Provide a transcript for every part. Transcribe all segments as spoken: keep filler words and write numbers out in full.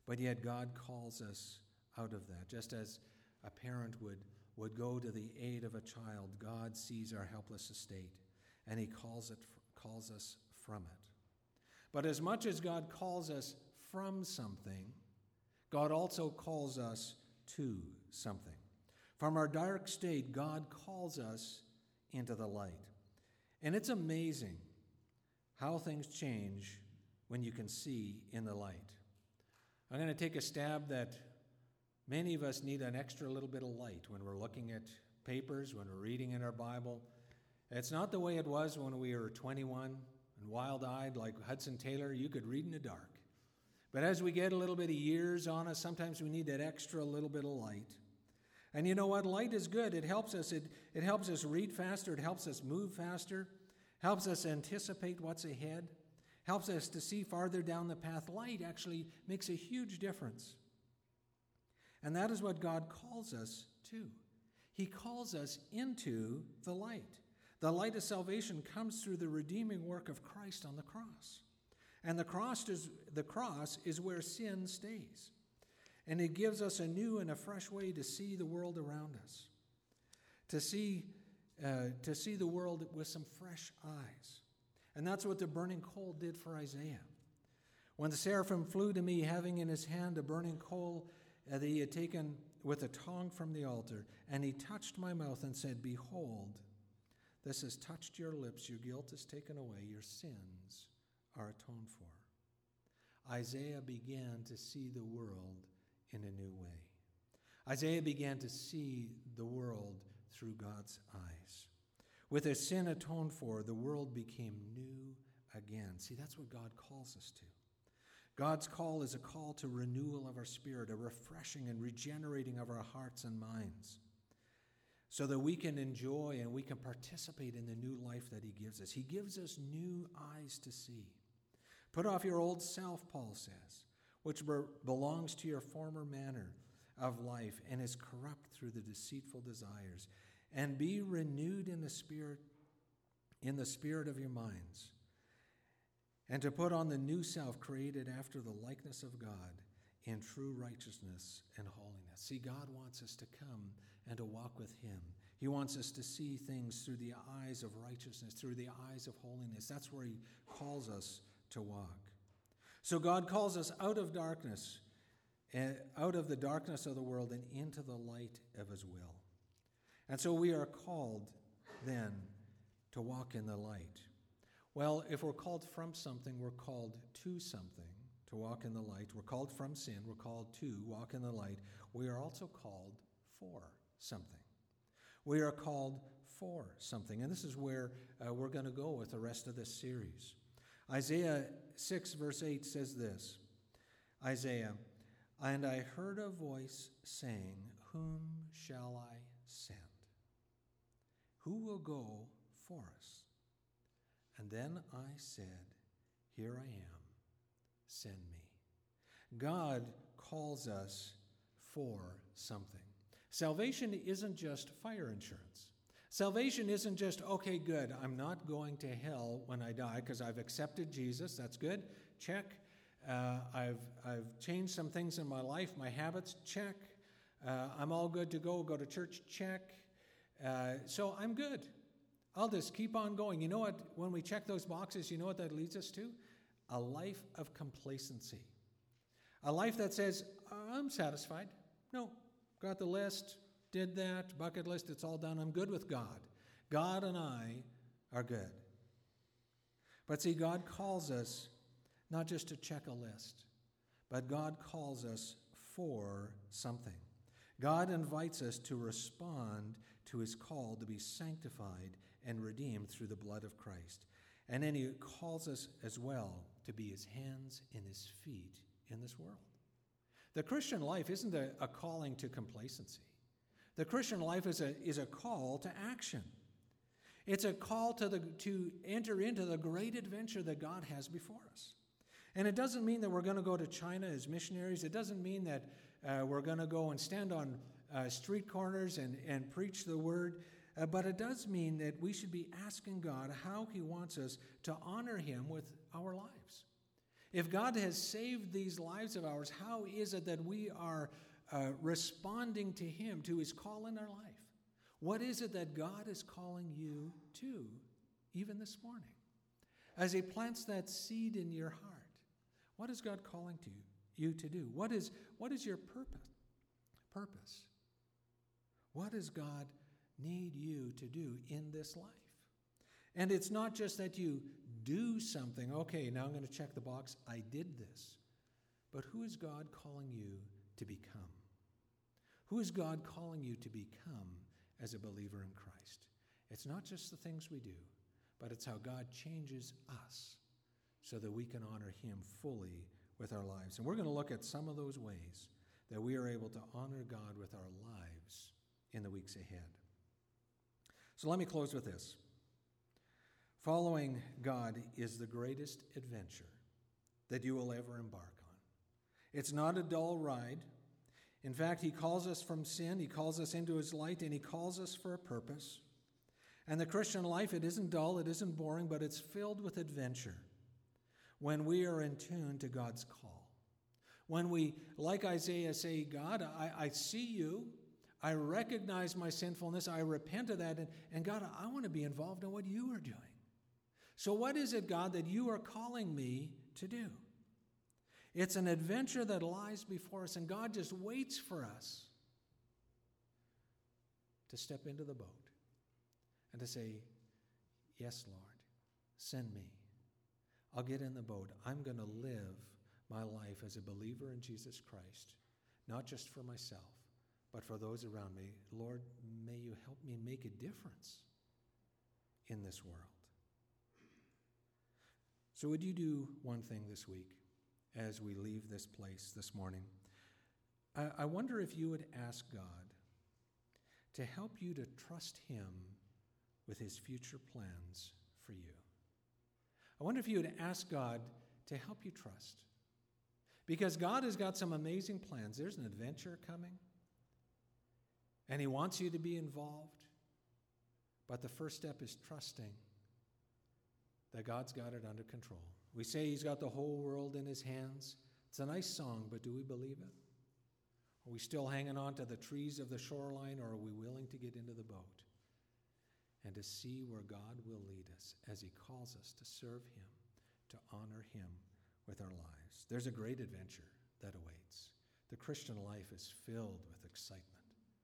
But yet God calls us out of that. Just as a parent would, would go to the aid of a child, God sees our helpless estate, and he calls it calls us from it. But as much as God calls us from something, God also calls us to something. From our dark state, God calls us into the light. And it's amazing how things change when you can see in the light. I'm going to take a stab that many of us need an extra little bit of light when we're looking at papers, when we're reading in our Bible. It's not the way it was when we were twenty-one and wild-eyed like Hudson Taylor. You could read in the dark. But as we get a little bit of years on us, sometimes we need that extra little bit of light. And you know what? Light is good. It helps us. It, it helps us read faster. It helps us move faster. Helps us anticipate what's ahead. Helps us to see farther down the path. Light actually makes a huge difference. And that is what God calls us to. He calls us into the light. The light of salvation comes through the redeeming work of Christ on the cross. And the cross is, the cross is where sin stays. And it gives us a new and a fresh way to see the world around us. To see, uh, to see the world with some fresh eyes. And that's what the burning coal did for Isaiah. When the seraphim flew to me, having in his hand a burning coal uh, that he had taken with a tongue from the altar, and he touched my mouth and said, "Behold, this has touched your lips, your guilt is taken away, your sins are atoned for." Isaiah began to see the world in a new way. Isaiah began to see the world through God's eyes. With his sin atoned for, the world became new again. See, that's what God calls us to. God's call is a call to renewal of our spirit, a refreshing and regenerating of our hearts and minds, so that we can enjoy and we can participate in the new life that he gives us. He gives us new eyes to see. Put off your old self, Paul says, which belongs to your former manner of life and is corrupt through the deceitful desires, and be renewed in the spirit, in the spirit of your minds, and to put on the new self created after the likeness of God in true righteousness and holiness. See, God wants us to come and to walk with him. He wants us to see things through the eyes of righteousness, through the eyes of holiness. That's where he calls us to walk. So God calls us out of darkness, out of the darkness of the world and into the light of his will. And so we are called then to walk in the light. Well, if we're called from something, we're called to something, to walk in the light. We're called from sin. We're called to walk in the light. We are also called for something. We are called for something. And this is where uh, we're going to go with the rest of this series. Isaiah six, verse eight says this. Isaiah, "And I heard a voice saying, Whom shall I send? Who will go for us? And then I said, Here I am, send me." God calls us for something. Salvation isn't just fire insurance. Salvation isn't just, okay, good, I'm not going to hell when I die because I've accepted Jesus. That's good. Check. Uh, I've, I've changed some things in my life, my habits. Check. Uh, I'm all good to go. Go to church. Check. Uh, so I'm good. I'll just keep on going. You know what? When we check those boxes, you know what that leads us to? A life of complacency. A life that says, I'm satisfied. No, got the list, did that, bucket list, it's all done. I'm good with God. God and I are good. But see, God calls us not just to check a list, but God calls us for something. God invites us to respond to his call to be sanctified and redeemed through the blood of Christ. And then he calls us as well to be his hands and his feet in this world. The Christian life isn't a, a calling to complacency. The Christian life is a, is a call to action. It's a call to, the, to enter into the great adventure that God has before us. And it doesn't mean that we're going to go to China as missionaries. It doesn't mean that uh, we're going to go and stand on uh, street corners and, and preach the word. Uh, but it does mean that we should be asking God how he wants us to honor him with our lives. If God has saved these lives of ours, how is it that we are uh, responding to him, to his call in our life? What is it that God is calling you to, even this morning? As he plants that seed in your heart, what is God calling to you to do? What is, what is your purpose? Purpose. What does God need you to do in this life? And it's not just that you do something, okay, now I'm going to check the box, I did this. But who is God calling you to become? Who is God calling you to become as a believer in Christ? It's not just the things we do, but it's how God changes us so that we can honor him fully with our lives. And we're going to look at some of those ways that we are able to honor God with our lives in the weeks ahead. So let me close with this. Following God is the greatest adventure that you will ever embark on. It's not a dull ride. In fact, he calls us from sin, he calls us into his light, and he calls us for a purpose. And the Christian life, it isn't dull, it isn't boring, but it's filled with adventure when we are in tune to God's call. When we, like Isaiah, say, God, I, I see you, I recognize my sinfulness, I repent of that, and, and God, I want to be involved in what you are doing. So what is it, God, that you are calling me to do? It's an adventure that lies before us, and God just waits for us to step into the boat and to say, yes, Lord, send me. I'll get in the boat. I'm going to live my life as a believer in Jesus Christ, not just for myself, but for those around me. Lord, may you help me make a difference in this world. So would you do one thing this week as we leave this place this morning? I, I wonder if you would ask God to help you to trust him with his future plans for you. I wonder if you would ask God to help you trust. Because God has got some amazing plans. There's an adventure coming, and he wants you to be involved. But the first step is trusting that God's got it under control. We say he's got the whole world in his hands. It's a nice song, but do we believe it? Are we still hanging on to the trees of the shoreline, or are we willing to get into the boat and to see where God will lead us as he calls us to serve him, to honor him with our lives? There's a great adventure that awaits. The Christian life is filled with excitement.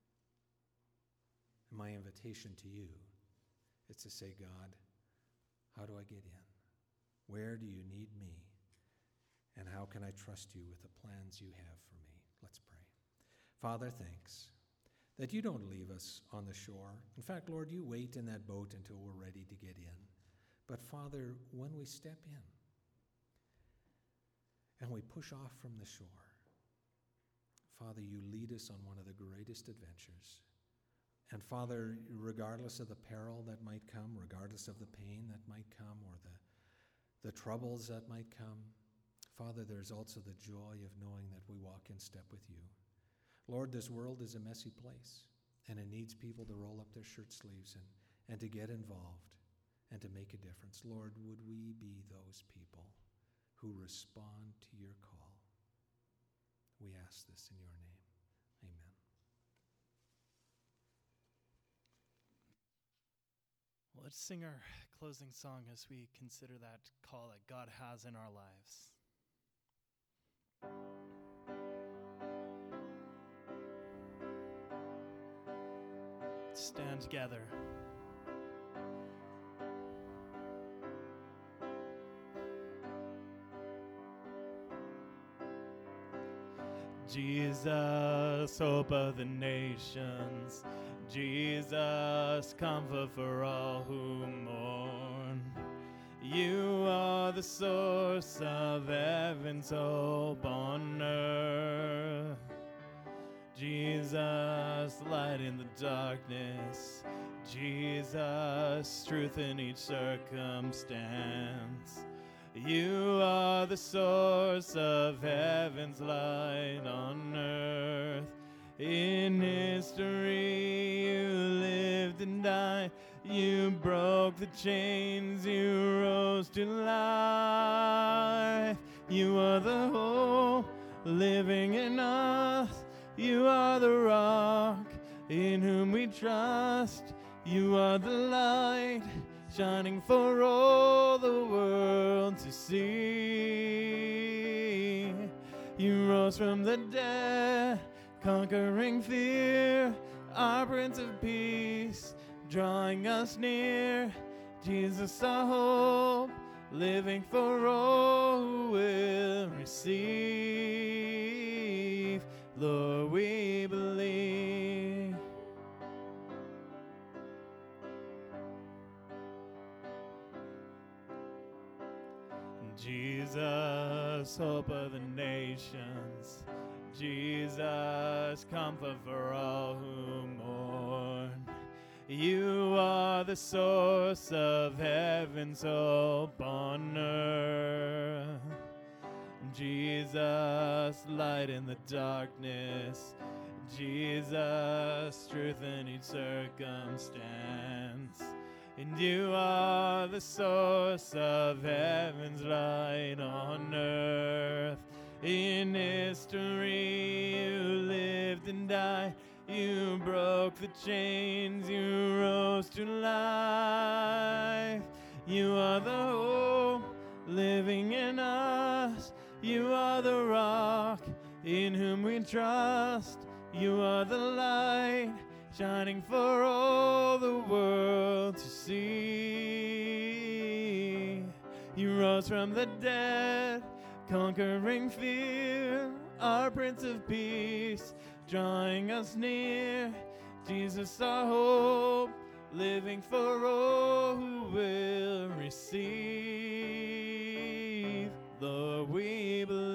And my invitation to you is to say, God, how do I get in? Where do you need me? And how can I trust you with the plans you have for me? Let's pray. Father, thanks that you don't leave us on the shore. In fact, Lord, you wait in that boat until we're ready to get in. But Father, when we step in and we push off from the shore, Father, you lead us on one of the greatest adventures. And Father, regardless of the peril that might come, regardless of the pain that might come, or the, the troubles that might come, Father, there's also the joy of knowing that we walk in step with you. Lord, this world is a messy place, and it needs people to roll up their shirt sleeves and, and to get involved and to make a difference. Lord, would we be those people who respond to your call? We ask this in your name. Amen. Let's sing our closing song as we consider that call that God has in our lives. Stand together. Jesus, hope of the nations, Jesus, comfort for all who mourn. You are the source of heaven's hope on earth. Jesus, light in the darkness, Jesus, truth in each circumstance. You are the source of heaven's light on earth. In history you lived and died. You broke the chains, you rose to life. You are the hope living in us. You are the rock in whom we trust. You are the light shining for all the world to see. You rose from the dead, conquering fear, our Prince of Peace, drawing us near. Jesus, our hope, living for all who will receive. Lord, we believe. Jesus, hope of the nations. Jesus, comfort for all who mourn. You are the source of heaven's hope on earth. Jesus, light in the darkness. Jesus, truth in each circumstance. And you are the source of heaven's light on earth. In history you lived and died. You broke the chains, you rose to life. You are the hope living in us. You are the rock in whom we trust. You are the light shining for all the world to see. You rose from the dead, conquering fear, our Prince of Peace, drawing us near. Jesus, our hope, living for all who will receive. Lord, we believe.